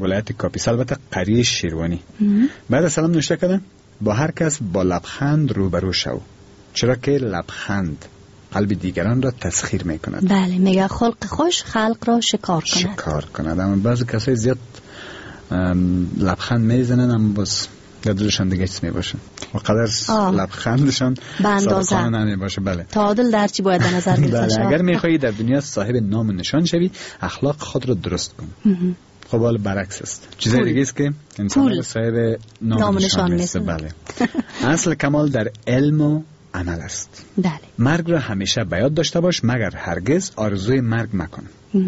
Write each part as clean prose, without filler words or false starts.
ولایت کاپیسا، البته قریه شیروانی. بعد از سلام نوشته کردن با هر کس با لبخند روبرو شو، چرا که لبخند قلب دیگران را تسخیر میکند. بله، میگه خلق خوش خلق را شکار کند. اما بعضی کسای زیاد لبخند میزنن اما باز در دلشان دیگه چیز میباشن و قدر لبخندشان صادقانه نمیباشه. بله، تعادل در چی باید در نظر بگیرید. بله، اگر میخوایی در دنیا صاحب نام و نشان شوی، اخلاق خود را درست کن. خب حالا برعکس است، چیزای دیگه است که انسان صاحب نام و نشان نیست. بله. اصل کمال در علم و عمل است. بله. مرگ را همیشه به یاد داشته باش، مگر هرگز آرزوی مرگ مکن.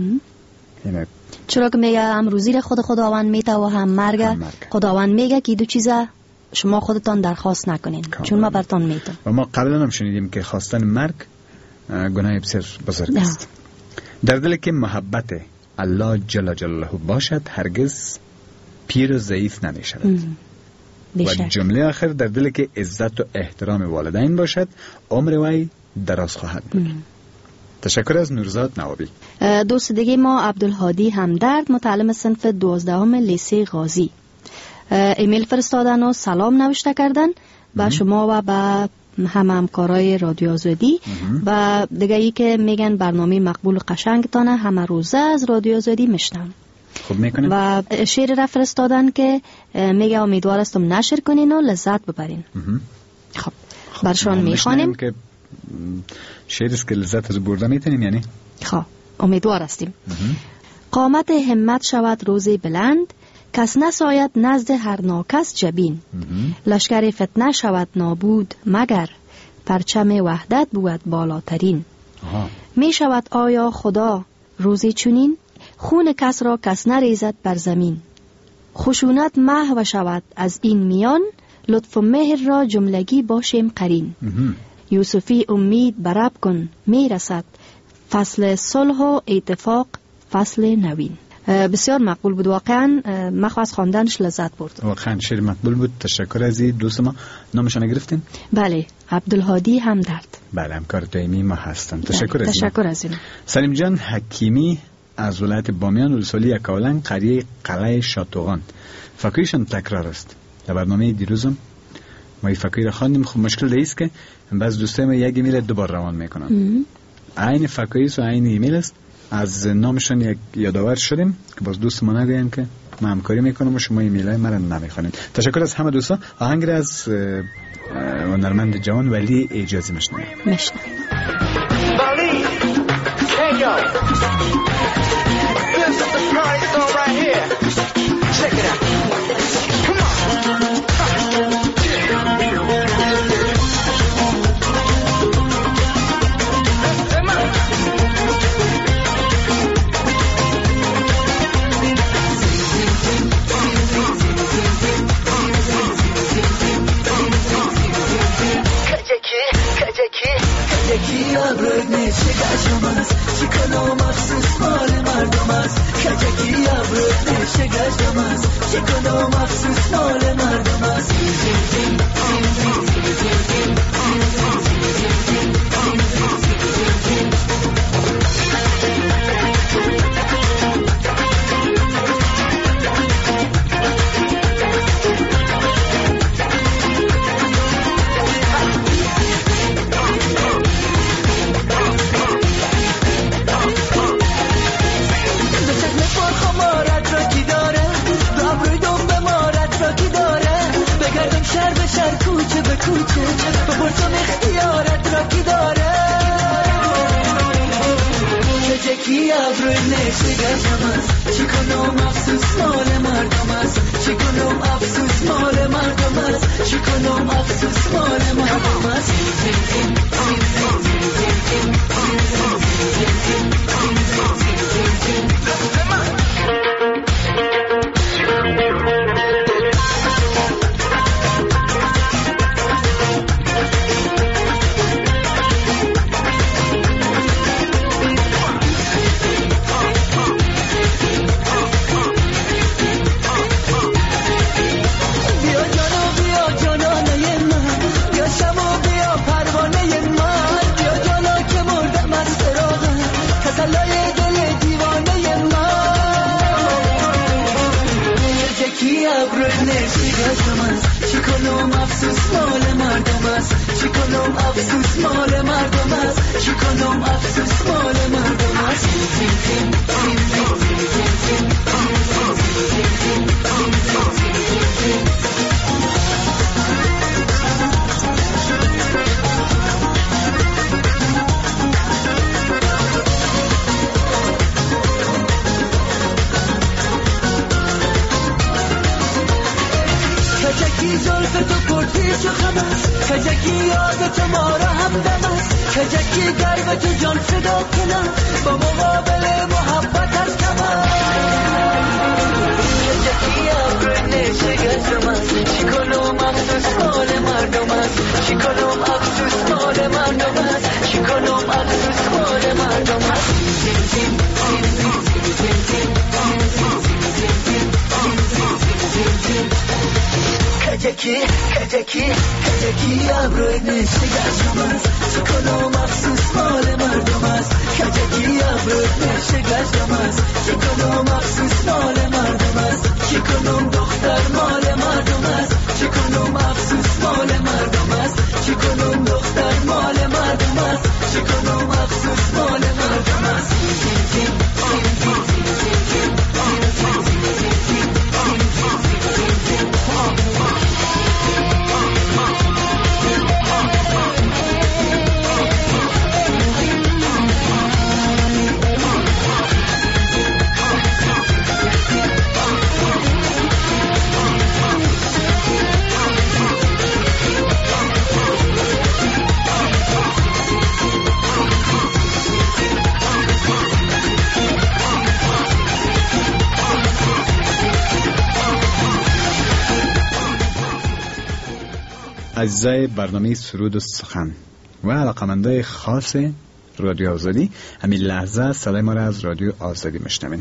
چرا که میگه هم روزی را خداوند میده و هم مرگ. خداوند میگه که دو چیزا شما خودتان درخواست نکنین چون ما برتان میدم. و ما قبلا هم شنیدیم که خواستن مرگ گناه بسیار بزرگ است. در دل که محبت الله جل جلاله باشد، هرگز پیر و ضعیف نمی شود. و جمله آخر در دل که عزت و احترام والدین باشد، عمر وی دراز خواهد بود. تشکر از نورزاد نوابی. دوست دیگه ما عبدالهادی همدرد، متعلم صنف 12 لیسه غازی، ایمیل فرستادن و سلام نوشته کردن به شما و به همکارای رادیو آزادی و دیگه ای که میگن برنامه مقبول و قشنگتانه، همه روزه از رادیو آزادی میشنم. خوب میکنن. و شعر را فرستادن که میگه امیدوار استم نشر کنین و لذت ببرین. خب برشان میخوانیم که شعر است که لذت از برده میتونیم، یعنی خب امیدوار استیم. قامت همت شود روزی بلند، کس نساید نزد هر ناکس جبین. لشکر فتنه شود نابود مگر، پرچم وحدت بود بالاترین. می شود آیا خدا روزی چنین، خون کس را کس نریزد بر زمین. خشونت محو شود از این میان، لطف و مهر را جملگی باشیم قرین. یوسفی امید براب کن می رسد، فصل صلح و اتفاق فصل نوین. بسیار مقبول بود، واقعا من خواندنش لذت برد. واقعا شعر مقبول بود. تشکر از این دوست ما. نامشان گرفتین؟ بله، عبدالهادی همدرد. بله، همکار دائمی ما هستن. تشکر از این. سلیم جان حکیمی از ولایت بامیان، ولسوالی یکاولنگ، قریه قلعه شاتوغان. فکرشان تکرار است. در برنامه دیروزم ما این فکری را خواندیم. خب مشکل دیست که بعض دوستای ما یک ایمیل دوبار روان میکنن. عین فکری و عین ایمیل است. از نامشان یک یادآور شدیم که باز دوست ما نگوین که من همکاری میکنم و شما ایمیلای من رو نمیخوانید. تشکر از همه دوستان. آهنگ را از هنرمند جوان ولی اجازی میشنویم. یکی ابرد نشه گشم است، چکنم افسوس مال مردم است. یکی ابرد نشه گشم است، چکنم افسوس مال مردم است. بپرسم اختیارت را کی داره، که جکی ابروی نشه گشم است، چی کنم افسوس مال مردم است. چی کنم افسوس مال مردم است. چی کنم افسوس مال مردم است. بیا جانانه من، بیا شما بیا پروانه ابروی نشگزم است چی کنم افسوس مال مردم است چی کنم افسوس مال مردم است چی کنم افسوس مال مردم است کجکی زلف تو پرتیش و خم است کجکی یاد تو ما را همدم است کجکی گرب تو جان فدا کنم با مقابل محبت از کم کجکی ابر نشگزم است چی کنم افسوس مال مردم است چی کنم افسوس مال مردم است چی کنم افسوس مال مردم است کجکی ابروی نشگزم است چی کنم افسوس مال مردم است کجکی ابروی نشگزم است چی کنم افسوس مال مردم است چی کنم دختر مال مردم است چی کنم افسوس مال مردم است چی کنم دختر مال مردم است چی کنم افسوس مال مردم است عزیزای برنامه سرود و سخن و علاقمندای خاص رادیو آزادی، همین لحظه صدای ما را از رادیو آزادی میشنوین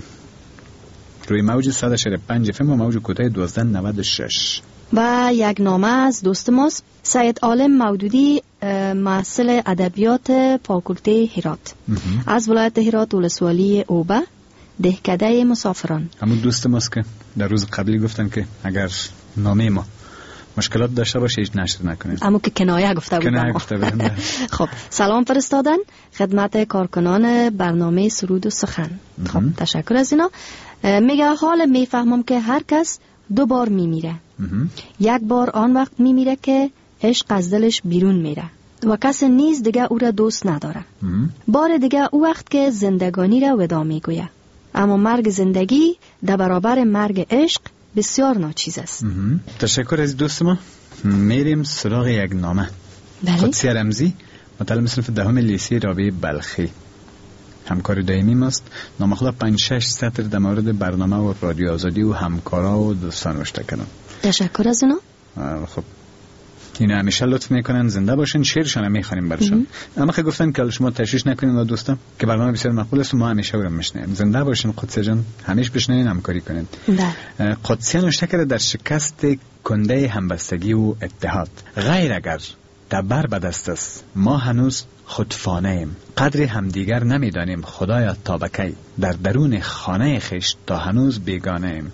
روی موج 145 FM و موج کوتاه 1296. و یک نامه از دوست ماست، سید عالم مودودی، محصل ادبیات فاکولته هرات از ولایت هرات، ولسوالی اوبه، دهکده مسافران. همون دوست ماست که در روز قبلی گفتن که اگر نامه ما مشکلات داشته باشه هیچ نشر نکنید. اما که کنایه گفته بودم. خب سلام فرستادن خدمت کارکنان برنامه سرود و سخن. خب تشکر از اینا. میگه حال میفهمم که هر کس دو بار میمیره. یک بار آن وقت میمیره که عشق از دلش بیرون میره و کس نیز دیگه او را دوست نداره. بار دیگه او وقت که زندگانی را ودا میگویه. اما مرگ زندگی در برابر مرگ عشق بسیار ناچیز است. تشکر از دوست ما. میریم سراغ یک نامه. قدسی رمزی، متعلم صنف دهم لیسه رابعه بلخی، همکار دائمی ماست. نامه خدا 5-6 سطر در مورد برنامه و رادیو آزادی و همکارا و دوستان نوشته کردن. تشکر از اونا. خب اینا همیشه لطف میکنن، زنده باشن، شعرشان هم میخوانیم برشان. اما که گفتن که شما تشویش نکنین و دوستان که برنامه بسیار مقبول است و ما همیشه رو میشنویم. زنده باشین قدسی جان، همیشه بشنوین، همکاری کنین. بله. قدسی نوشته کرده در شکست کنده همبستگی و اتحاد، غیر اگر دبر به دست است ما هنوز خودفانه ایم، قدر همدیگر نمیدانیم خدایا تا بکی، در درون خانه خیش تا هنوز بیگانه ایم.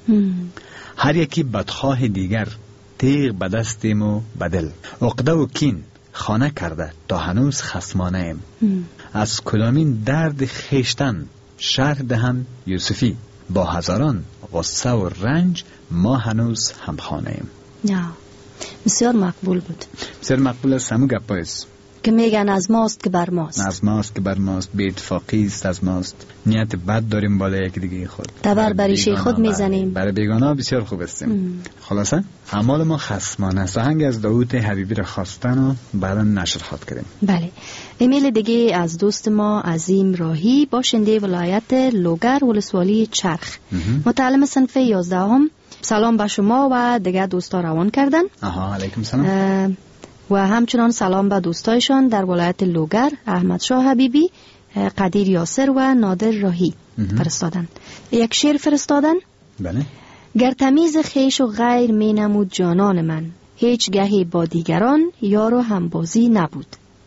هر یکی بدخواه دیگر، تیغ به دستیم و بدل، عقده و کین خانه کرده تا هنوز خصمانه ایم. از کدامین درد خیشتن شرح دهم یوسفی، با هزاران غصه و رنج ما هنوز همخانه ایم. نه بسیار مقبول بود. بسیار مقبول است. همون گپ است که میگن از ماست که بر ماست، از ماست که بر ماست، بی اتفاقی است از ماست، نیت بد داریم بالای یک دیگه خود، تبر بر ریشه خود میزنیم، برای بیگانه بسیار خوب هستیم. خلاصه اعمال ما خصمانه است. آهنگ از داوود حبیبی را خواستن و بعدا نشر خواد کردیم. بله. ایمیل دیگه از دوست ما عظیم راهی، باشنده ولایت لوگر، ولسوالی چرخ، متعلم صنف 11. سلام به شما و دیگه دوستا روان کردن. علیکم سلام. و همچنان سلام به دوستایشان در ولایت لوگر، احمد شاه حبیبی، قدیر یاسر و نادر راهی فرستادن. یک شعر فرستادن. بله. گر تمیز خیش و غیر می نمود جانان من، هیچ گهی با دیگران یار و همبازی نبود.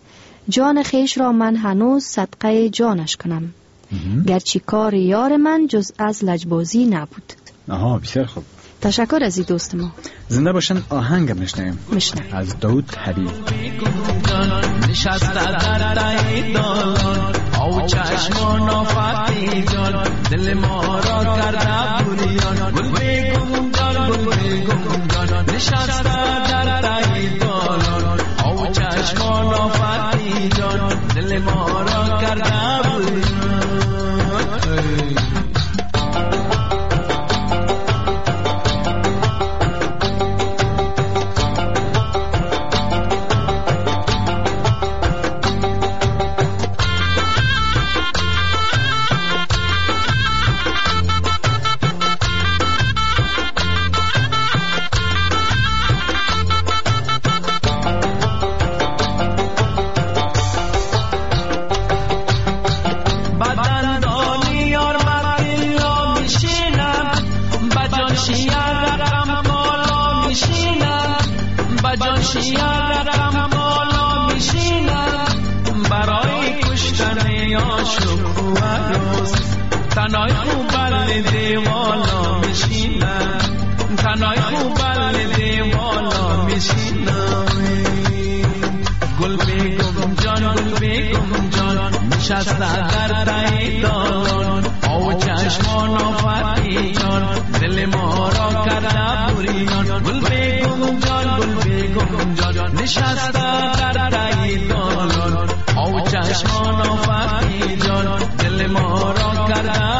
جان خیش را من هنوز صدقه جانش کنم، گرچه کار یار من جز از لجبازی نبود. بسیار خوب. تشکر از این دوست ما. زنده باشن. آهنگ میشنویم از داود حبیب. نشسته در تای دالان او چشمان آفتی جان دل ما را کرده بوریان گل بیگم جان گل بیگم جان نشسته در تای دالان او چشمان آفتی جان دل ما را کرده بوریان. تنهای خوب بل دیوالا میشینم تنهای خوب بل دیوالا میشینم گل بیگم جان گل بیگم جان نشسته در تای دالان او چشمان آفتی جان دل ما را کرده بوریان گل بیگم جان گل بیگم جان نشسته در تای دالان او چشمان آفتی جان دل ما را کرده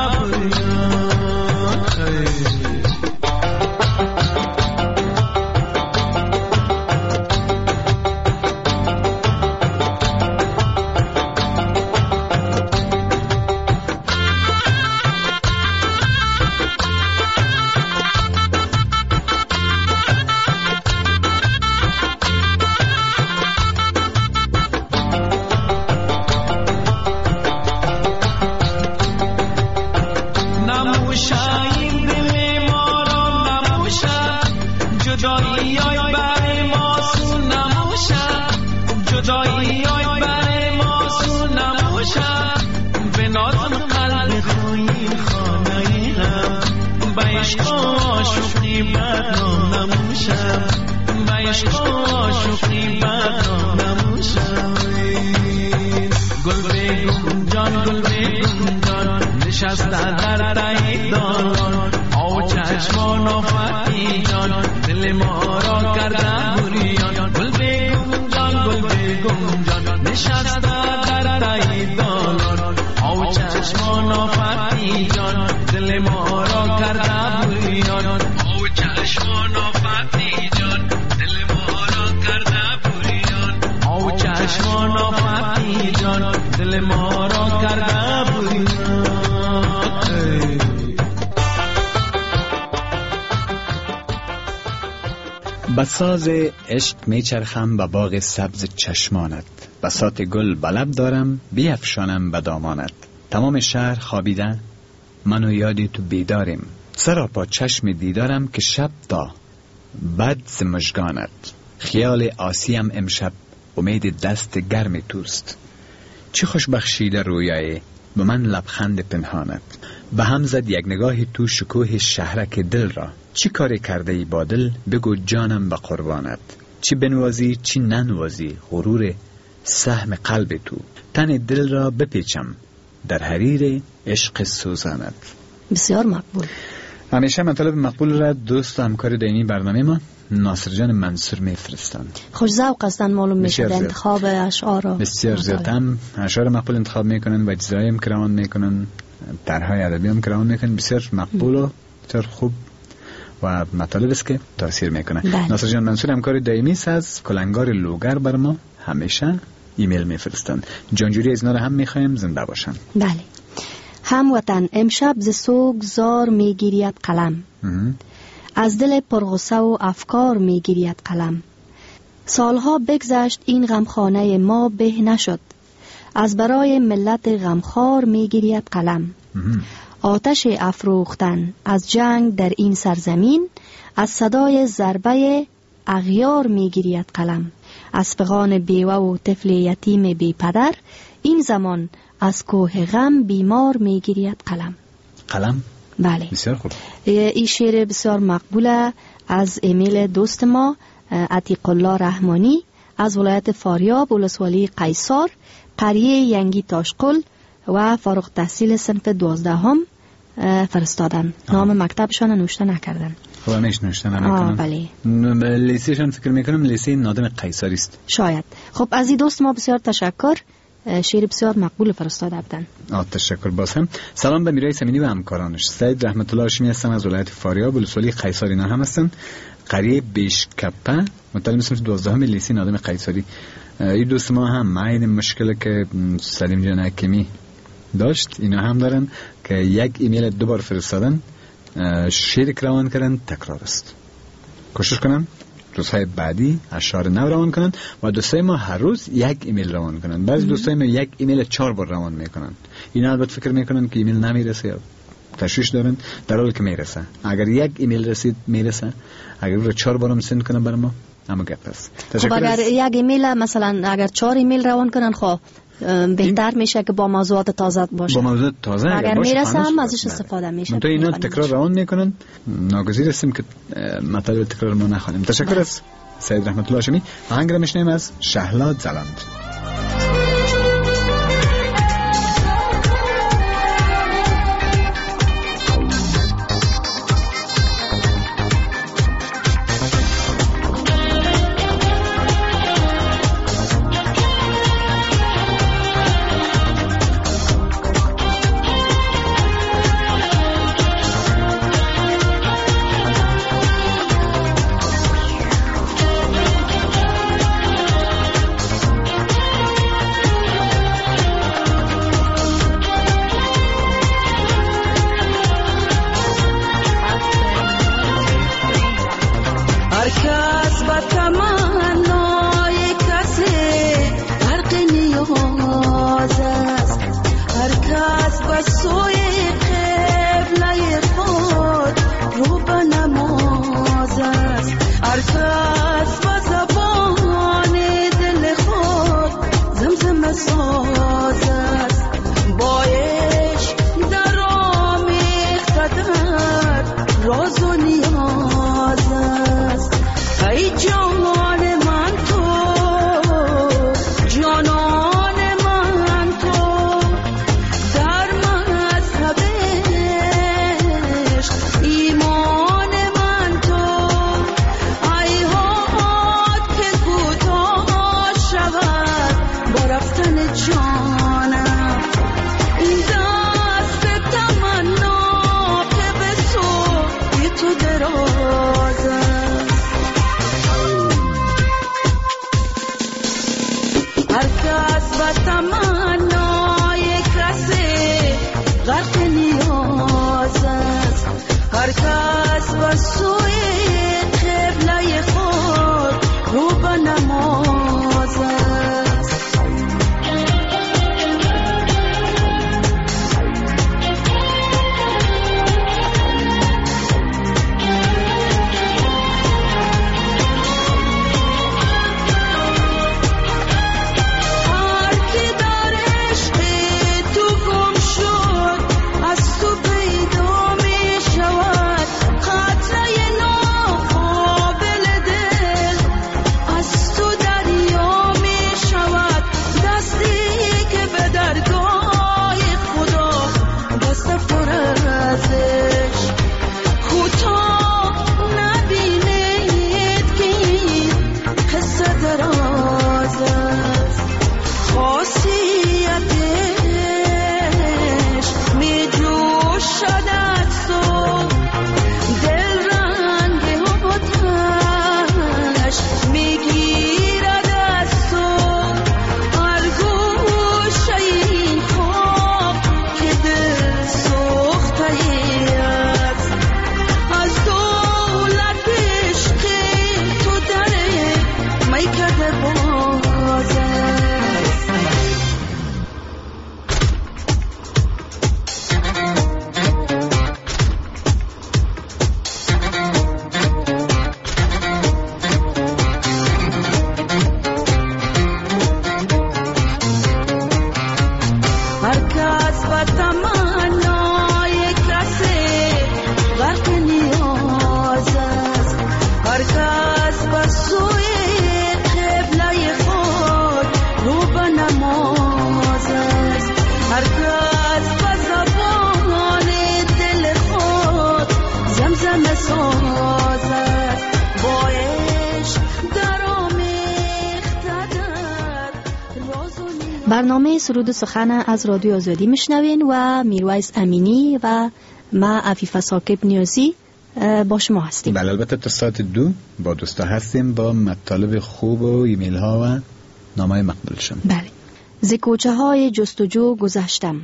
بساز عشق میچرخم به باغ سبز چشمانت بساط گل بلب دارم بیفشانم به دامانت تمام شهر خوابیده من و یادی تو بیداریم سراپا چشم دیدارم که شب دا بد ز مژگانت خیال آسیم امشب امید دست گرم توست چی خوش بخشیده رویای به من لبخند پنهانت به هم زد یک نگاه تو شکوه شهرک دل را چی کاری کرده ای با دل بگو جانم به قربانت چی بنوازی چی ننوازی غرور سهم قلب تو تن دل را بپیچم در حریر عشق سوزانت. بسیار مقبول. همیشه مطالب مقبول را دوست و همکار دائمی برنامه ما ناصر جان منصور میفرستند. خوش ذوق هستند معلوم میشه انتخاب اشعار را بسیار زیاد هم اشعار مقبول انتخاب میکنن و اجرای هم کرمان میکنن طرحهای ادبی هم کرمان میکنن بسیار مقبول و بسیار خوب و مطالب است که تاثیر میکنه. ناصر جان منصور همکار دائمی است از کلنگار لوگر بر ما همیشه ایمیل میفرستند. جانجوری از اینا رو هم میخوایم زنده باشن. بله. هموطن امشب ز سوگ زار میگیرید قلم از دل پرغصه و افکار میگیرید قلم سالها بگذشت این غمخانه ما به نشد از برای ملت غمخوار میگیرید قلم آتش افروختن از جنگ در این سرزمین از صدای ضربه اغیار میگیرید قلم از فغان بیوه و طفل یتیم بی پدر این زمان از کوه غم بیمار میگیرید قلم. قلم بله بسیار خوب. این شعر بسیار مقبوله از ایمیل دوست ما عتیق الله رحمانی از ولایت فاریاب ولسوالی قیصار قریه ینگی تاشقل و فارغ التحصیل صنف 12 فرستادن. نام مکتبشان نوشته نکردن. خب همیش نوشته نمیکنم. بله. لیسیشان فکر میکنم لیسی نادم قیصری است. شاید. خب از این دوست ما بسیار تشکر. شعر بسیار مقبول فرستاده بودن. تشکر بازم. سلام به میرای سمینی و همکارانش. سید رحمت الله هاشمی هستم از ولایت فاریاب ولسوالی قیصار. اینا هم هستن. قریه بیشکپه مطالب صنف 12 لیسی نادم قیصری. این دوست ما هم عین مشکل که سلیم جان حکیمی داشت اینا هم دارن که یک ایمیل 2 بار فرستادن، شعر روان کردن تکرار است. کوشش کنن روزهای بعدی اشعار نو روان کنن و دوستای ما هر روز یک ایمیل روان کنن. بعضی دوستای ما یک ایمیل 4 بار روان میکنن. اینا البته فکر میکنن که ایمیل نمیرسه یا تشویش دارن، در حالی که میرسه. اگر یک ایمیل رسید میرسه، اگر رو 4 بارم سند کنن بر ما اما گپ است. خب اگر یک ایمیل مثلا اگر 4 ایمیل روان کنن خب بهتر میشه که با موضوعات تازه باشه. با موضوعات تازه اگر میرسه هم ازش استفاده میشه. تو اینا تکرار روان میکنن، ناگزیر هستیم که مطالب تکرار ما نخوانیم. تشکر از سید رحمت الله هاشمی. آهنگ را میشنیم از شهلا زلند. ناز است بایش در آمیخته در راز و نیاز. برنامه سرود سخن از رادیو آزادی میشنوین و میرویس امینی و ما عفیفه ثاقب نیازی با شما هستیم. بله، البته تا ساعت 2 با دوستا هستیم با مطالب خوب و ایمیل ها و نامه مقبولشون. بله. ز کوچه های جستجو گذشتم،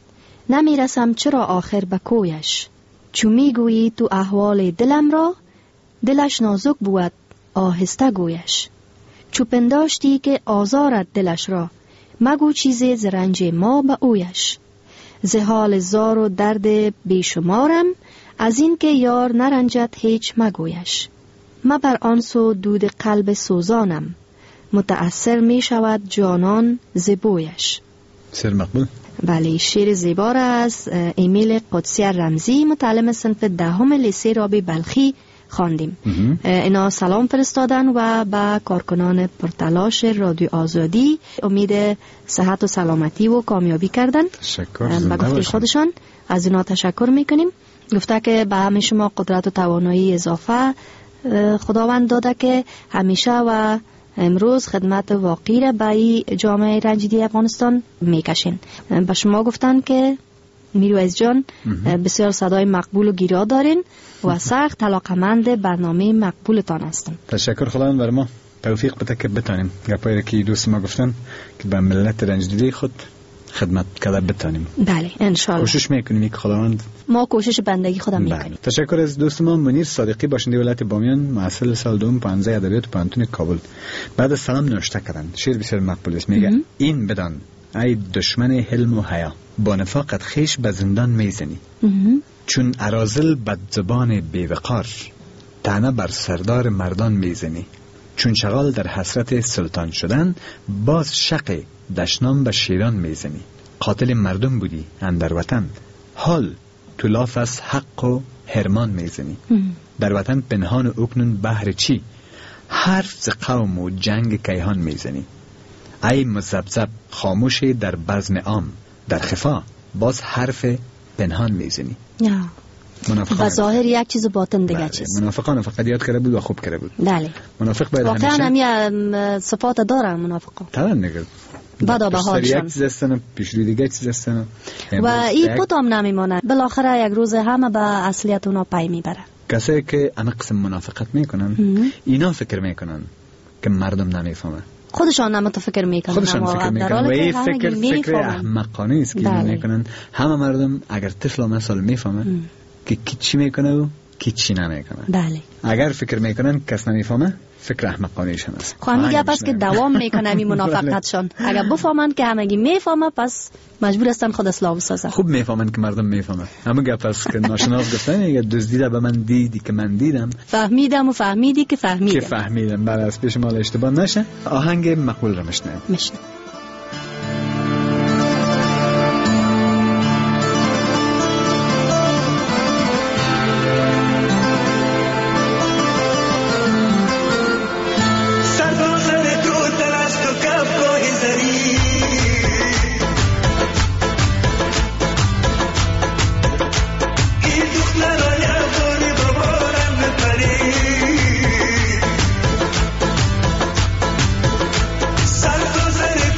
نمیرسم چرا آخر به کویش. چو میگویی تو احوال دلم را، دلش نازک بود آهسته گویش. چو پنداشتی که آزارت دلش را، مگو چیزی ز رنج ما به اویش. ز حال زار و درد بیشمارم، از این که یار نرنجد هیچ مگویش. ما بر آن سو دود قلب سوزانم، متأثر می شود جانان ز بویش. سر مقبول. بله، شعر زیبا را از امیل قدسی رمزی متعلم صنف دهم لیسه رابی بلخی خواندیم. اینا سلام فرستادن و با کارکنان پرتلاش رادیو آزادی امید صحت و سلامتی و کامیابی کردن. تشکر. به گفته خودشان از اینا تشکر میکنیم. گفته که به همه شما قدرت و توانایی اضافه خداوند داده که همیشه و امروز خدمت واقعی را به جامعه رنجیده افغانستان میکشین. به شما گفتن که میرویس جان بسیار صدای مقبول و گیرا دارین و سخت علاقمند برنامه مقبولتان هستن. تشکر. خداوند بر ما توفیق بده که بتانیم گپایی که دوست ما گفتن که به ملت رنجیده خود خدمت کرده بتانیم. بله انشالله کوشش میکنیم که خداوند ما کوشش بندگی خودم میکنیم. تشکر از دوست ما منیر صادقی باشنده ولایت بامیان، محصل سال دوم پانزه ادبیات پانتون کابل. بعد از سلام نوشته کردن شعر بسیار مقبول است. میگه این بدان ای دشمن حلم و حیا، با نفاقت خیش به زندان میزنی. چون اراذل بد زبان بیوقار، طعنه بر سردار مردان میزنی. چون شغال در حسرت سلطان شدن، باز شق دشنام به شیران میزنی. قاتل مردم بودی اندر وطن، حال تو لاف از حق و حرمان میزنی. در وطن پنهان و اکنون بهر چی، حرف ز قوم و جنگ کیهان میزنی. ای مزبزب خاموشی در بزم عام، در خفا باز حرف پنهان میزنی. به ظاهر یک چیز باطن دیگه چیز. منافقان فقط یاد کرده بود و خوب کرده بود. بله. منافق باید واقعا همیشه صفات دارن منافقان. طبعا نگرد. بعد به حالشان. یک چیز هستن پیشروی دیگه چیز هستن. و این کدام نمیمونه. بالاخره یک روز همه به اصلیت اونا پی میبره. کسایی که اما قسم منافقت میکنن اینا فکر میکنن که مردم نمیفهمه. خودشان هم فکر میکنن. خودشان فکر میکنن و این فکر احمقانه است که میکنن. همه مردم اگر طفل مثلا میفهمه که چی میکنه و چی نمیکنه. بله. اگر فکر میکنن کس نمیفهمه، فکر احمقانه‌شان است. خب همین گپ است که دوام میکنه این منافقتشان. اگر بفهمن که همگی میفهمه، پس مجبور هستن خود اصلاح بسازن. خوب میفهمن که مردم میفهمه. همین گپ است که ناشناس گفتن اگر دزدیده به من دیدی که من دیدم، فهمیدم و فهمیدی که فهمیدم. که فهمیدم. بله، از پیش مال اشتباه نشه. آهنگ مقبول را میشنویم. Sarto zare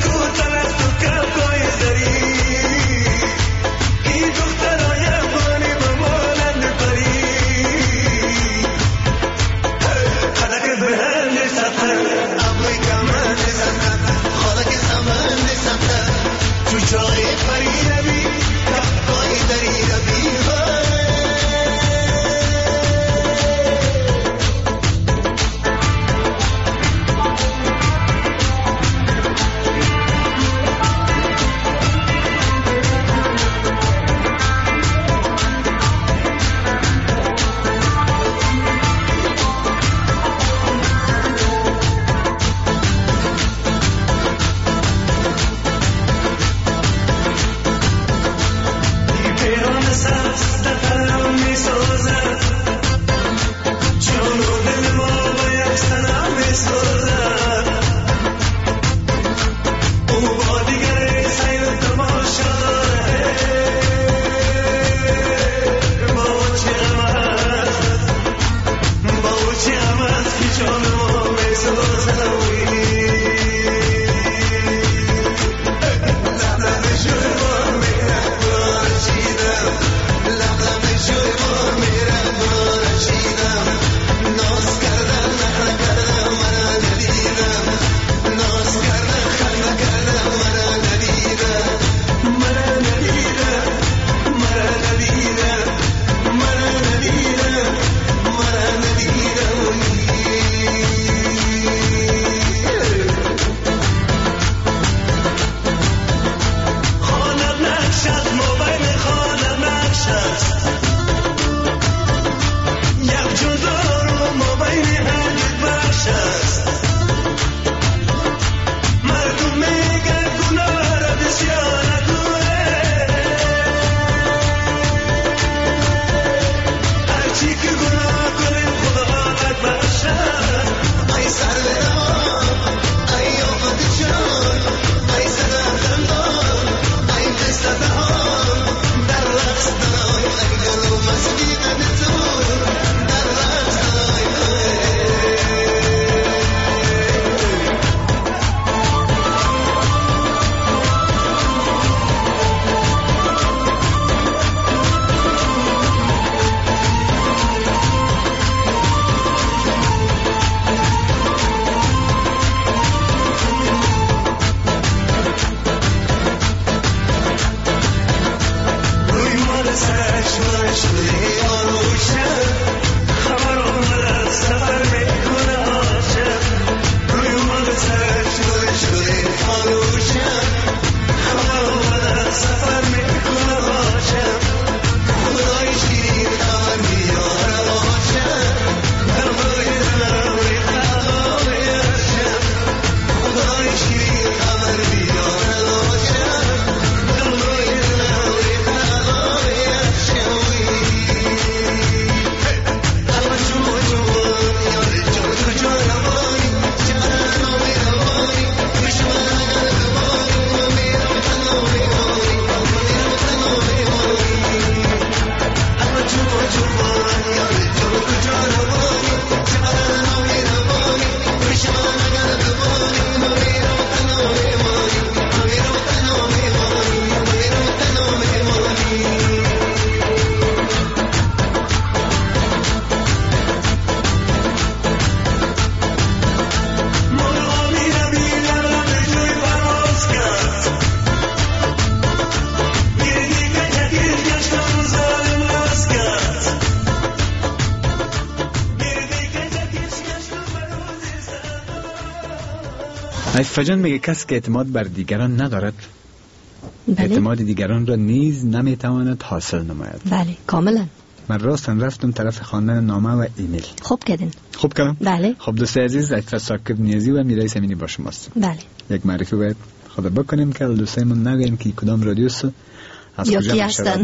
عفیفه جان میگه کسی که اعتماد بر دیگران ندارد اعتماد دیگران را نیز نمیتواند حاصل نماید. بله کاملا. من راستن رفتم طرف خواندن نامه و ایمیل. خوب کردین. خوب کردم؟ بله. خب دوست عزیز عفیفه ساکب نیازی و میرای سمینی با شماست. بله. یک معرفی باید خدا بکنیم که دوستایمون نگوین که کدام رادیوست از یا کجا کی هستن.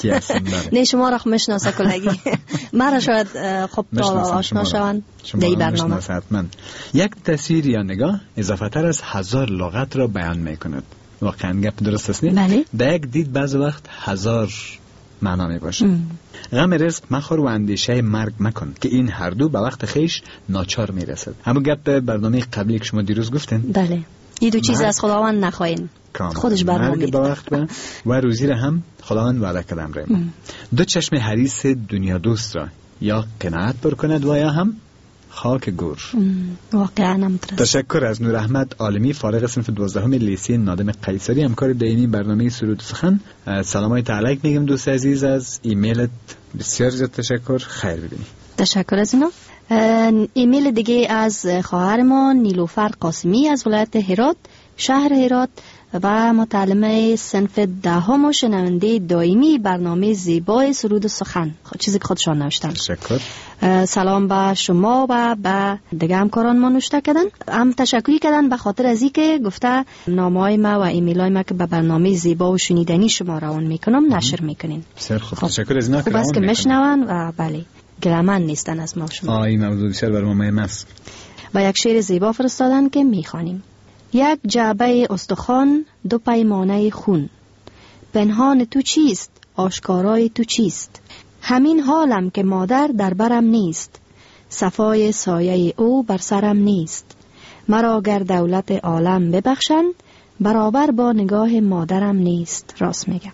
نه شما را خب میشناسه کلگی. مرا شاید خب تا آشنا شوند در این برنامه. یک تصویر یا نگاه اضافه تر از 1000 لغت را بیان میکند. واقعا گپ درست است نه؟ بله. در یک دید بعض وقت 1000 معنا می باشه. غم رزق مخور و اندیشه مرگ مکن که این هر دو به وقت خیش ناچار می رسد. همون گپ برنامه قبلی که شما دیروز گفتین. بله. این دو چیز از خداوند نخواهین. خودش برنامه مرگ به وقت و روزی را هم خداوند وعده کرده امریم. دو چشم حریص دنیا دوست را یا قناعت پر کند و یا هم خاک گور. واقعا هم درست. تشکر از نور احمد عالمی فارغ صنف 12 لیسه نادم قیصری همکار دائمی برنامه سرود سخن. سلامای تعالیک میگم دوست عزیز از ایمیلت بسیار زیاد تشکر. خیر ببینی. تشکر از اینا. ایمیل دیگه از خواهر ما نیلوفر قاسمی از ولایت هرات شهر هرات و متعلمه صنف 10 و شنونده دائمی برنامه زیبای سرود سخن. چیزی که خودشان نوشتن. تشکر. سلام به شما و به دیگه همکاران ما نوشته کردن. هم تشکری کردن به خاطر از اینکه گفته نامه‌های ما و ایمیل‌های ما که به برنامه زیبا و شنیدنی شما روان میکنم نشر میکنین. بسیار خوب. تشکر از اینا که خوب است که میشنون و بله گلمن نیستن از ما شما. این موضوع بسیار برای ما مهم است. و یک شعر زیبا فرستادن که میخوانیم. یک جعبه استخوان دو پیمانه خون، پنهان تو چیست آشکارای تو چیست، همین حالم که مادر در برم نیست، صفای سایه او بر سرم نیست، مرا گر دولت عالم ببخشند برابر با نگاه مادرم نیست. راست میگم.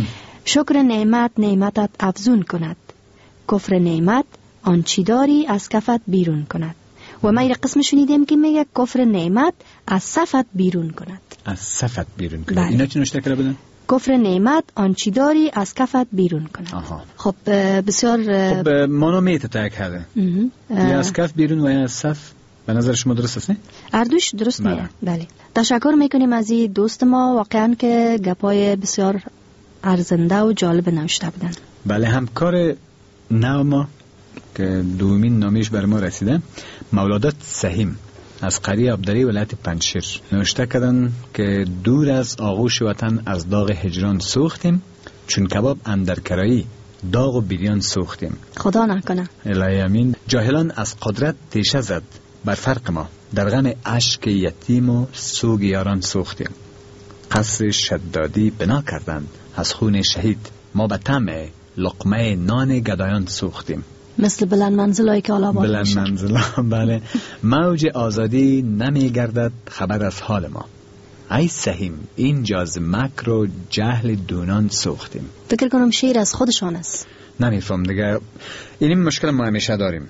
شکر نعمت نعمتت افزون کند، کفر نعمت آنچی داری از کفت بیرون کند. و ما این قسم شنیدیم که میگه کفر نعمت از صفت بیرون کند. از صفت بیرون کند. بله. اینا چی نوشته کرده بودن؟ کفر نعمت آنچی داری از کفت بیرون کند. آها. خب بسیار خب مانو میت تاک کرده. یا از کف بیرون و یا از صف. به نظر شما درست است نه؟ اردوش درست میگه. بله. تشکر میکنیم از این دوست ما واقعا که گپای بسیار ارزنده و جالب نوشته بودن. بله همکار نو ما که دومین نامیش بر ما رسیده مولادات سهیم از قریه عبدری ولایت پنجشیر نوشته کردن که دور از آغوش وطن از داغ هجران سوختیم، چون کباب اندر کرایی داغ و بیریان سوختیم. خدا نکنه. الهی امین. جاهلان از قدرت تیشه زد بر فرق ما، در غم اشک یتیم و سوگ یاران سوختیم. قصر شدادی بنا کردند از خون شهید، ما به طمع لقمه نان گدایان سوختیم. مثل بلند منزلایی که حالا بلند منزلا. بله. موج آزادی نمی گردد خبر از حال ما، ای سهیم اینجا از مکر و جهل دونان سوختیم. فکر کنم شعر از خودشان است. نمیفهم دیگه. این مشکل ما همیشه داریم.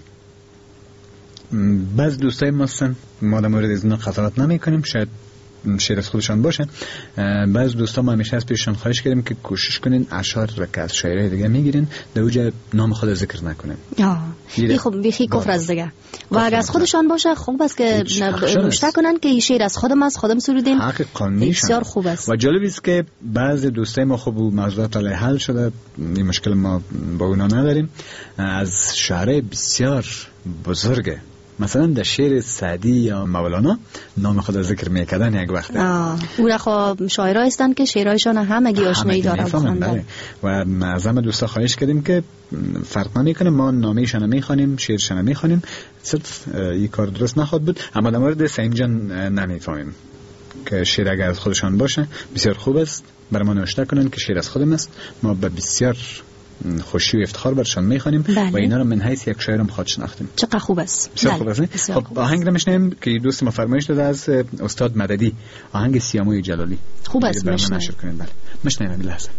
بعض دوستای ما هستن ما در مورد از اینا قضاوت نمی کنیم، شاید شعر از خودشان باشه. بعض دوستا ما همیشه از پیششان خواهش کردیم که کوشش کنین اشعار را که از شاعرای دیگه میگیرین در اوجه نام خود ذکر نکنین. این خب بیخی کفر از دیگه. و اگر از خودشان باشه خوب است که نوشته کنن که این شعر از خودم است، خودم سرودیم. حق قانونی بسیار خوب است. و جالب است که بعض دوستای ما خب موضوعات علیه حل شده، این مشکل ما با اونا نداریم. از شاعرای بسیار بزرگه مثلا در شعر سعدی یا مولانا نام خود ذکر میکردن یک وقت. او را خب شاعرها هستند که شعرهایشان همگی آشنایی دارند. و از همه دوستا خواهش کردیم که فرق نمیکنه، ما نامه‌شان میخوانیم، شعرشان میخوانیم، صرف این کار درست نخواد بود. اما در مورد سعیم جان نمیفهمیم که شعر اگر از خودشان باشه بسیار خوب است، برای ما نوشته کنن که شعر از خودم است، ما به بسیار خوشی و افتخار برشان میخوانیم. بله. و اینا رو من حیث یک شاعرم خود شناختیم. چقدر خوب است. بسیار خوب است. خب آهنگ رو میشنیم که دوست ما فرمایش داده از استاد مددی، آهنگ سیاموی جلالی. خوب است میشنیم. بله میشنیم این لحظه.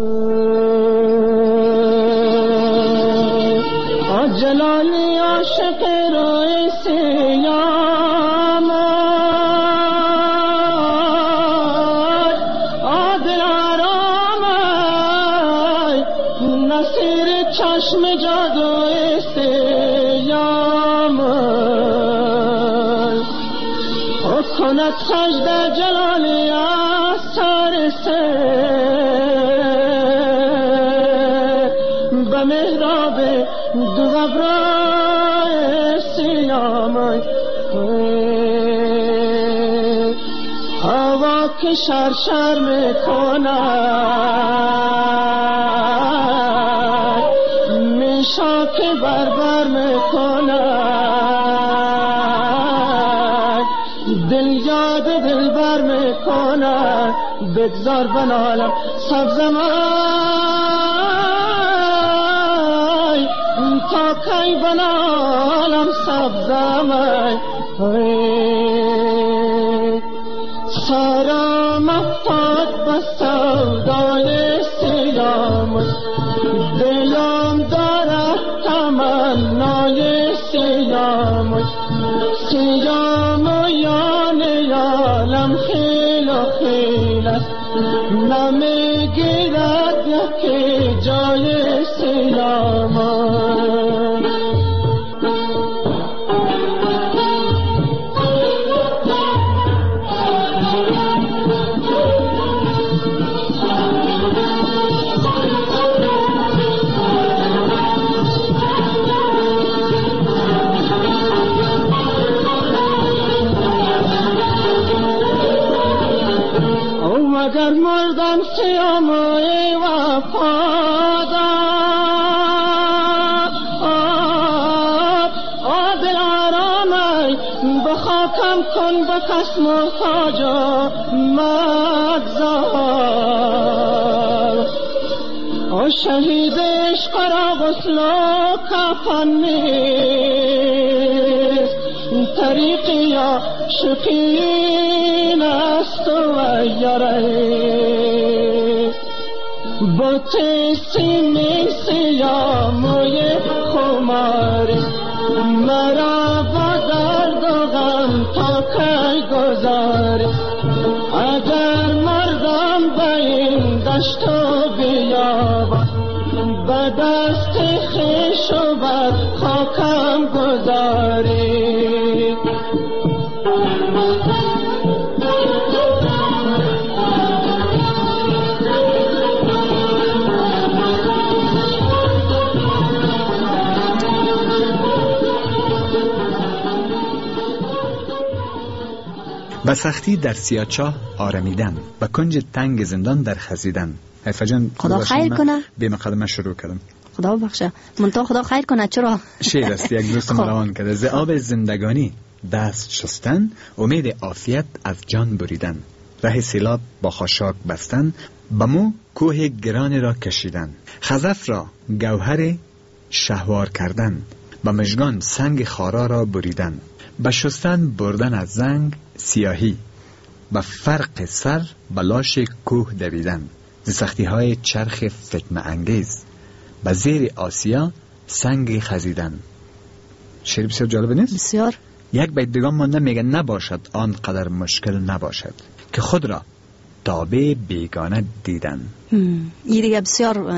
جلالی عاشق روی سیام چشم جادو سیام کند سجده جلالی اثر سر به محراب دو ابرای سیامای هوا که شرشر میکند میشا که بربر میکند دل یاد دلبر میکند بگذار بنالم سبزمای تا کی بنالم سبزمای سرم افتاد به سودای سیام دلم دارد تمنای سیام سیام یان یالم خیل و خیل است نمیگیرد یکی جای سیام اگر مردم سیامای وفادار آدل آرامی بخاکم کن به کس محتاجا مگذار شهید عشق را غسل و کفن نیست طریقی یا شکین است و یاره بوتی سیمی سیاموی خماری مرا با درد و غم تا کی گذاری اگر مردم به این دشت و بیابان به دست خویش و بر خاکم گذاری به سختی در سیاچاه آرمیدن، به کنج تنگ زندان در خزیدن. حیفه جان خدا خیر کنه. به مقدمه شروع کردم. خدا بخشه. منتها خدا خیر کنه. چرا؟ شعر است یک دوست مروان کرده. ز آب زندگانی دست شستن، امید عافیت از جان بریدن، ره سیلاب با خاشاک بستن، به مو کوه گران را کشیدن، خزف را گوهر شهوار کردن، به مژگان سنگ خارا را بریدن، به شستن بردن از زنگ سیاهی، به فرق سر به لاش کوه دویدن، ز سختی های چرخ فتنه انگیز، به زیر آسیا سنگ خزیدن. شعر بسیار جالب نیست؟ بسیار. یک بیت دیگه مانده میگه نباشد آنقدر مشکل نباشد که خود را تابع بیگانه دیدن. این دیگه بسیار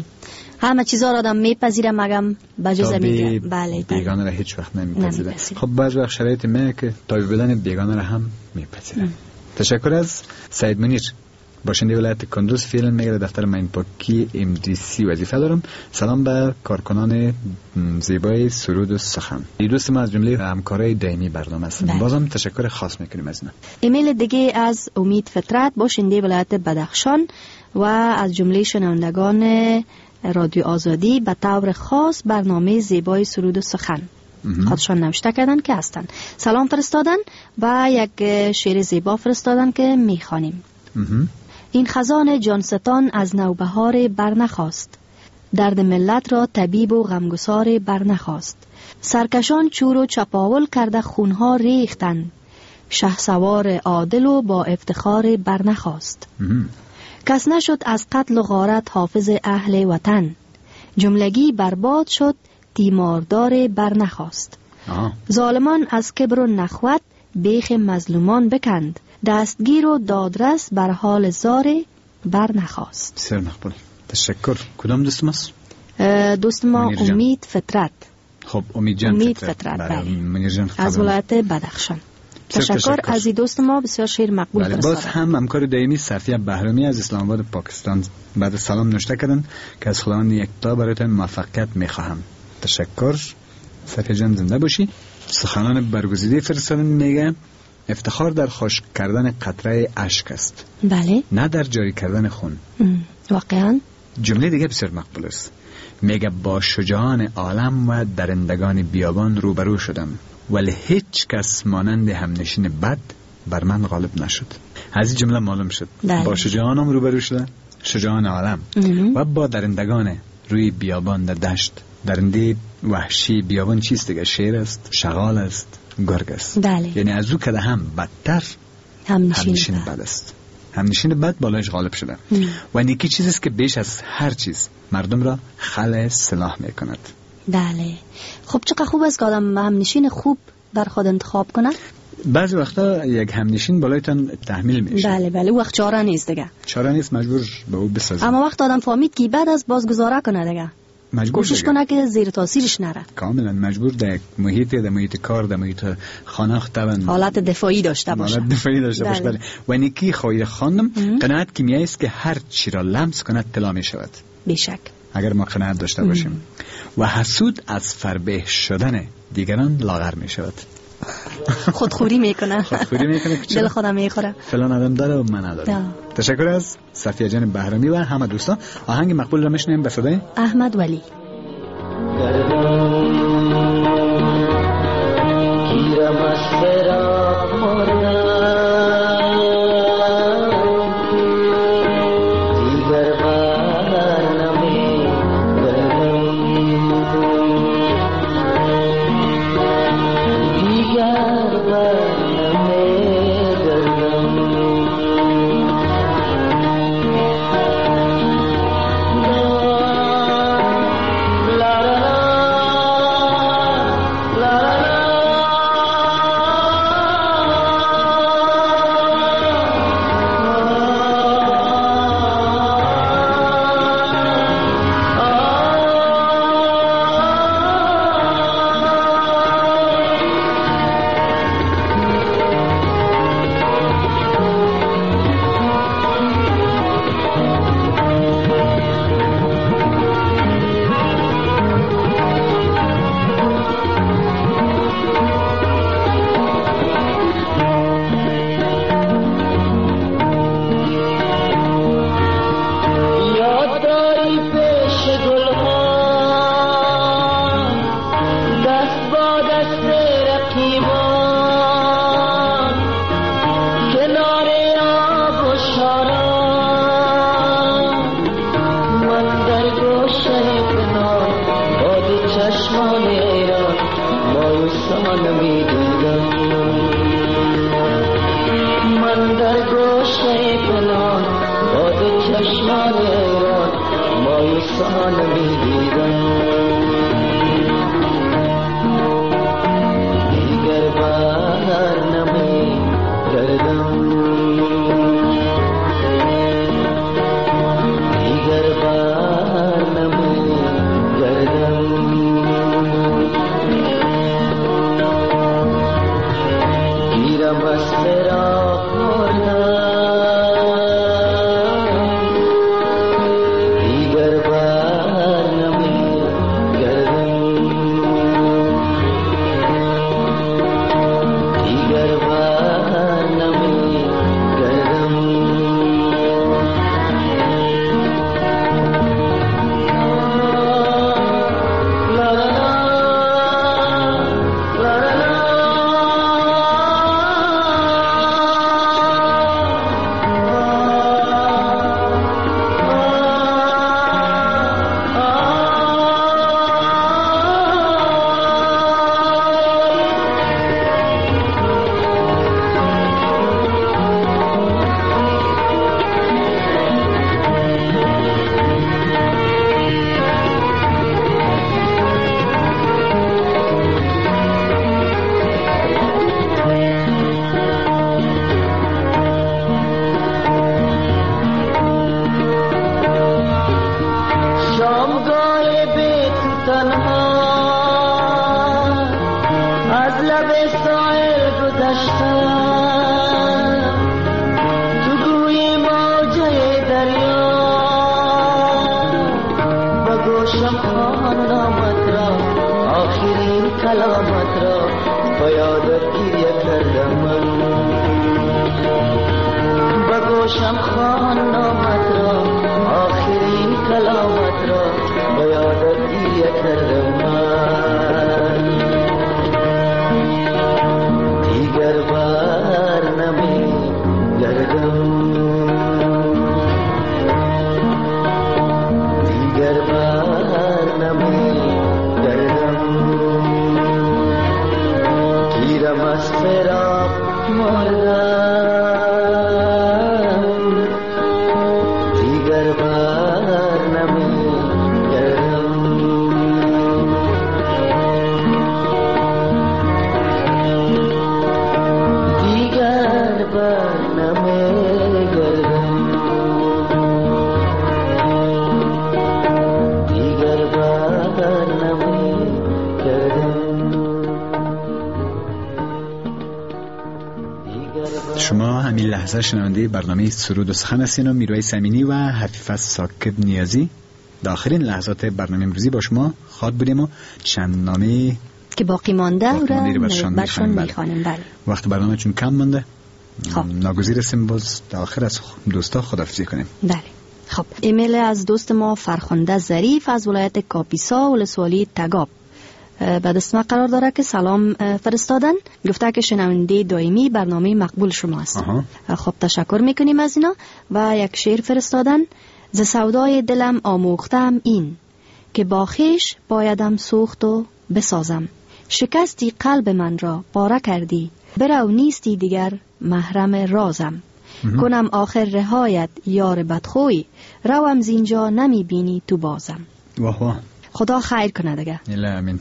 همه چیزا را آدم میپذیره مگم بجز میگه. بله بیگانه را هیچ وقت نمیپذیره. خب بعض وقت شرایط میگه که تابع بودن بیگانه را هم میپذیره. تشکر از سعید منیر، باشنده ولایت کندوز. فعلا میگه دفتر معین پاکی MDC وظیفه دارم. سلام به کارکنان زیبای سرود و سخن. این دوست ما از جمله همکارای دائمی برنامه هستند. بازم تشکر خاص میکنیم از اینا. ایمیل دیگه از امید فطرت، باشنده ولایت بدخشان و از جمله شنوندگان رادیو آزادی، به طور خاص برنامه زیبای سرود و سخن خودشان نوشته کردن که هستن. سلام فرستادن و یک شعر زیبا فرستادن که میخوانیم. این خزان جانستان از نوبهار برنخواست، درد ملت را طبیب و غمگسار برنخواست. سرکشان چور و چپاول کرده خونها ریختند، شهسوار عادل و با افتخار برنخواست. کس نشد از قتل و غارت حافظ اهل وطن، جملگی برباد شد تیماردار برنخواست. ظالمان از کبر و نخوت بیخ مظلومان بکند، دستگیر و دادرس بر حال زار برنخواست. بسیار مقبول. تشکر. کدام دوست ماست؟ دوست ما امید فطرت. خب امید جان فطرت. بله. منیر جان از ولایت بدخشان. تشکر از این دوست ما، بسیار شعر مقبول فرستادن. باز هم همکار دائمی صفیه بهرامی از اسلام آباد پاکستان بعد سلام نوشته کردن که از خداوند یکتا برایتان موفقیت میخواهم. تشکر صفیه جان، زنده باشی. سخنان برگزیده فرستادن میگه افتخار در خشک کردن قطره اشک است، بله، نه در جاری کردن خون. واقعا جمله دیگه بسیار مقبول است. میگه با شجاعان عالم و درندگان بیابان روبرو شدم، ولی هیچ کس مانند همنشین بد بر من غالب نشد. از این جمله معلوم شد با شجاعانم روبرو شده، شجاعان عالم و با درندگان روی بیابان در دشت. درنده وحشی بیابان چیست دیگه؟ شیر است، شغال است، گرگ است. بله. یعنی از او که هم بدتر همنشین بد است. همنشین بد بالایش غالب شده. و نیکی چیزیست که بیش از هر چیز مردم را خلع سلاح میکند. بله. خب چقدر خوب است که آدم همنشین خوب بر خود انتخاب کنه. بعضی وقتا یک همنشین بالایتان تحمیل میشه. بله بله، وقت چاره نیست دیگه. چاره نیست، مجبور به او بسازی. اما وقت آدم فهمید که بعد از باز گذاره کنه دیگه، کوشش کنه که زیر تاثیرش نره. کاملا مجبور در محیط کار، در محیط خانه طبعا حالت دفاعی داشته باشه. بله. و نیکی خواهی خانم قناعت کیمیایی است که هر چی را لمس کند طلا می شود. بیشک. اگر ما قناعت داشته باشیم. و حسود از فربه شدن دیگران لاغر می شود. خودخوری میکنه. دل خودم میخوره. فلان آدم داره و من ندارم. تشکر از صفیه جان بهرامی و همه دوستان. آهنگ مقبول را میشنیم به صدای احمد ولی. از لب ساحل گذشتم تو گوی موجه دریا و گوشم خوان نامت را آخرین کلامت را با یادت گریه کردم من و گوشم خوان نامت را آخرین کلامت را با یادت گریه کردم من دیگر بر نمی گردم دیگر بر نمی گردم گیرم از فراق مردم دیگر بر نمی گردم دیگر بر نمی گردم دیگر بر نمی گردم. شما همین لحظه شنونده برنامه سرود و سخن هستین و میرویس امینی و حفیظ ساکت نیازی در آخرین لحظات برنامه امروزی با شما خواد بودیم و چند نامه که باقی مانده را برشان میخوانیم. بله. وقت برنامه چون کم مانده خب. ناگزیر هستیم باز در آخر از دوستا خداحافظی کنیم. بله. خب ایمیل از دوست ما فرخنده ظریف از ولایت کاپیسا ولسوالی تگاب بعد اسم قرار داره که سلام فرستادن، گفته که شنونده دائمی برنامه مقبول شما است. خب تشکر میکنیم از اینا و یک شعر فرستادن. ز سودای دلم آموختم این که با خویش بایدم سوخت و بسازم، شکستی قلب من را پاره کردی، برو نیستی دیگر محرم رازم، کنم آخر رهایت یار بدخوی، روم زینجا نمی بینی تو بازم. واه واه، خدا خیر کنه دیگه. امین.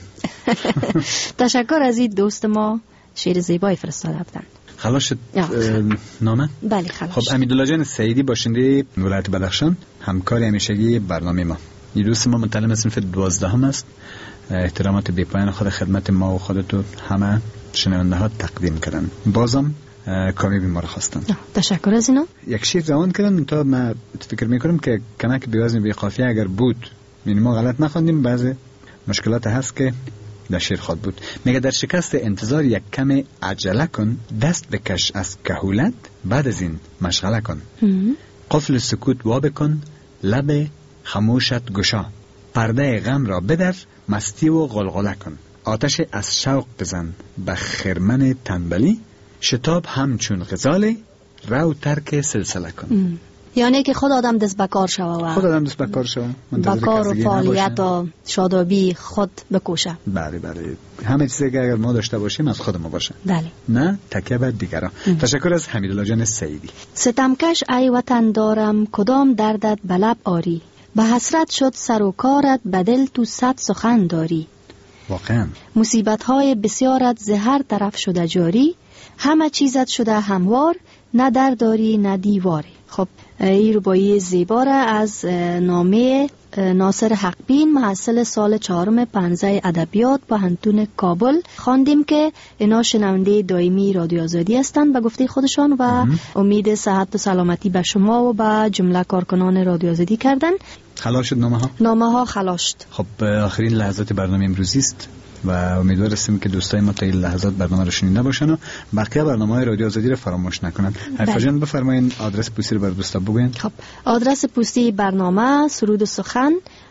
تشکر از این دوست ما، شعر زیبایی فرستاده بودن. خلاص شد نامه؟ بله خلاص. خب امیدالله جان سعیدی باشنده ولایت بدخشان، همکار همیشگی برنامه ما. این دوست ما متعلم صنف 12 هم است. احترامات بی‌پایان خود خدمت ما و خودت و همه شنونده ها تقدیم کردن. بازم کامیابی ما را خواستن. تشکر از اینا. یک شعر روان کردن تا ما فکر میکنم که کمک به وزن به قافیه اگر بود، یعنی ما غلط نخوندیم، بعضی مشکلات هست که در شعر خود بود. میگه در شکست انتظار یک کم عجله کن، دست بکش از کهولت، بعد از این مشغله کن. قفل سکوت وا بکن، لب خموشت گشا، پرده غم را بدر، مستی و غلغله کن. آتش از شوق بزن به خرمن تنبلی، شتاب همچون غزاله، رو ترک سلسله کن. یعنی که خود آدم دست بکار شوه و خود آدم دست بکار شوه، بکار و فعالیت و شادابی خود بکوشه. بله بله، همه چیزی که اگر ما داشته باشیم از خود ما باشه، بله، نه تکیه بر دیگران. تشکر از حمیدالله جان سعیدی. ستمکش ای وطن دارم، کدام دردت به لب آری، به حسرت شد سر و کارت، به دل تو صد سخن داری. واقعا مصیبت های بسیارت ز هر طرف شده جاری، همه چیزت شده هموار، نه در داری نه دیواری. خب این ربایی زیبا را از نامه ناصر حقبین، محصل سال 4 پنزه ادبیات پانتون کابل خواندیم که اینا شنونده دائمی رادیو آزادی هستند به گفته خودشان و امید صحت و سلامتی به شما و به جمله کارکنان رادیو آزادی کردن. خلاص شد نامه ها خلاص شد. خب آخرین لحظات برنامه امروزی است و امیدوار هستیم که دوستای ما تا این لحظات برنامه رو شنیده باشن و بقیه برنامه‌های رادیو آزادی رو فراموش نکنن. حفیظ جان بفرمایید آدرس پستی رو بر دوستا بگوین. خب آدرس پستی برنامه سرود و سخن،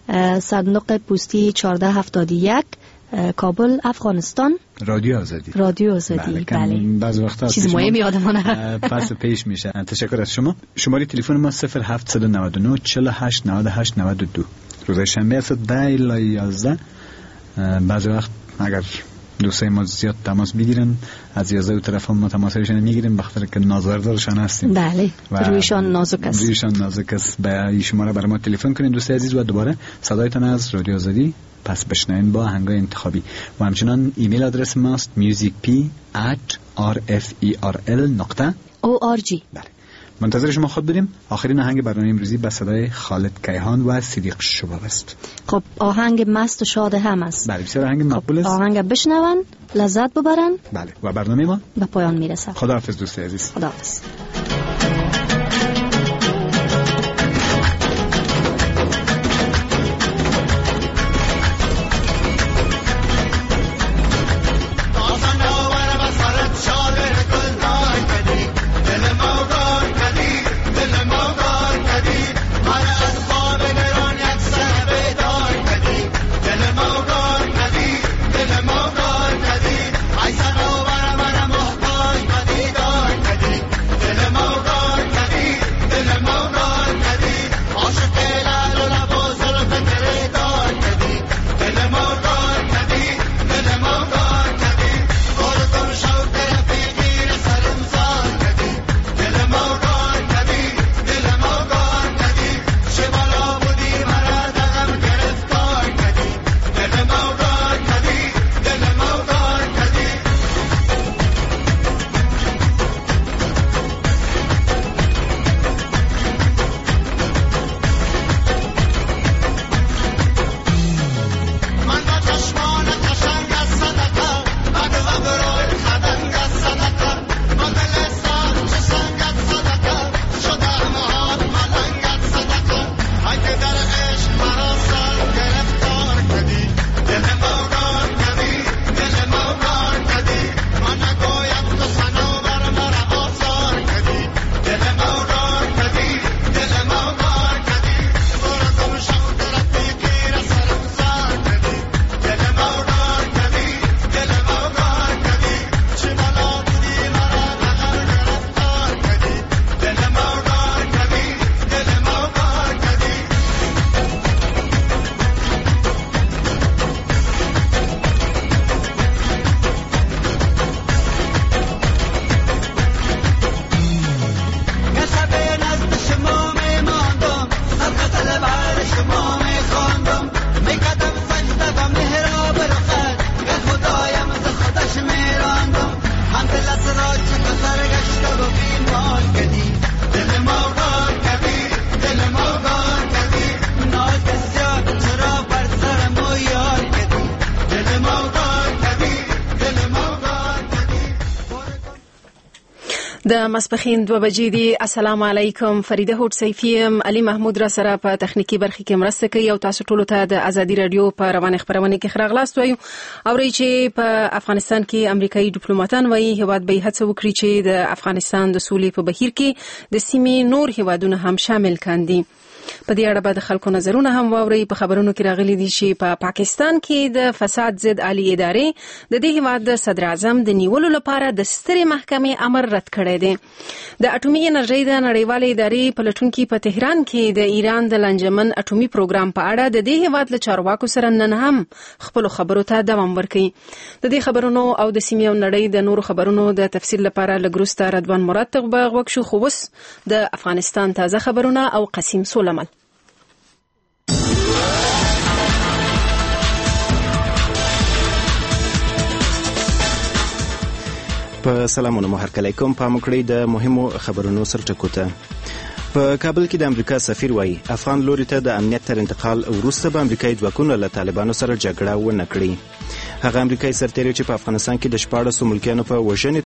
صندوق پستی 1471 کابل افغانستان. رادیو آزادی. بله. بعض وقتا چیز مهمی یادمونه پس پیش میشه. تشکر از شما. شماره تلفن ما 0799 48 98 92. روز شنبه است 10 الی 11. بعضی وقت اگر دوستای ما زیاد تماس بگیرن از 11 طرف هم ما تماسشون میگیریم بخاطر که نازدارشان هستیم. بله رویشان نازک است. به شماره برای ما تلفن کنین دوستای عزیز و دوباره صدایتان از رادیو آزادی پس بشنوین با آهنگای انتخابی. و همچنان ایمیل آدرس ماست musicp@rferl.org. بله. منتظر شما خود بودیم. آخرین آهنگ برنامه امروزی به صدای خالد کیهان و صدیق شباب است. خب آهنگ مست و شاد هم است. بله بسیار آهنگ مقبول است. آهنگ بشنون، لذت ببرن. بله و برنامه ما به پایان میرسه. خداحافظ دوست عزیز. خداحافظ. د ماسپخین 2 بجې دي. السلام علیکم. فریده هوډ سیفیم. علي محمود را سره په تخنیکی برخه کې مرسته کوي او تاسو ټول ته د ازادي رادیو په روانه خبرونه کې خراغلاست وایو. اوري چې په افغانستان کې امریکایي ډیپلوماټان وایي هیواد به هڅه وکړي چې د افغانستان د سولې په بهیر کې د سیمې نور هیوادونه هم شامل کاندي. په دې اړه به د خلکو نظرونه هم واوري. په خبرونو کې راغلي دي چې په پاکستان کې د فساد ضد عالی ادارې د دې هیواد د صدر اعظم د نیولو لپاره د سترې محکمې امر رد کړی دی. د اټومي انرژي د نړیوالې ادارې پلټونکي په تهران کې د ایران د لنجمن اټومي پروګرام په اړه د دې هیواد له چارواکو سره نن هم خپل خبرو ته دوام ورکوي. د دې خبرونو او د سیمې او نړۍ د نورو خبرونو د تفصیل لپاره لګروسته رضوان مراد تغبغ وکشو. خو اوس د افغانستان تازه خبرونه او قسیم سولمل. په سلامونه مو هرکلی کوم. په مکړی د مهمو خبرونو سرټکوته. په کابل کې د امریکا سفیر وایي افغان لوري ته د امنیت تر انتقال وروسته به امریکایي ځواکونه له طالبانو سره جګړه ونه کړي. هغه امریکایي سرتیری چې په افغانستان کې د 14 ملکیانو په وژنې